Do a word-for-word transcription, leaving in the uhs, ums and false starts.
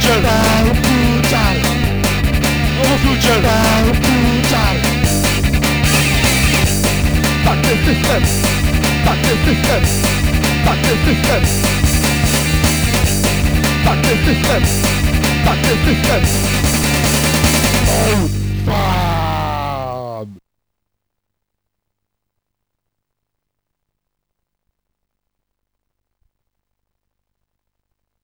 future. The future. Our future. The future. Fuck the system. Fuck the system. Fuck the system. Fuck the system. Fuck the system. Oh.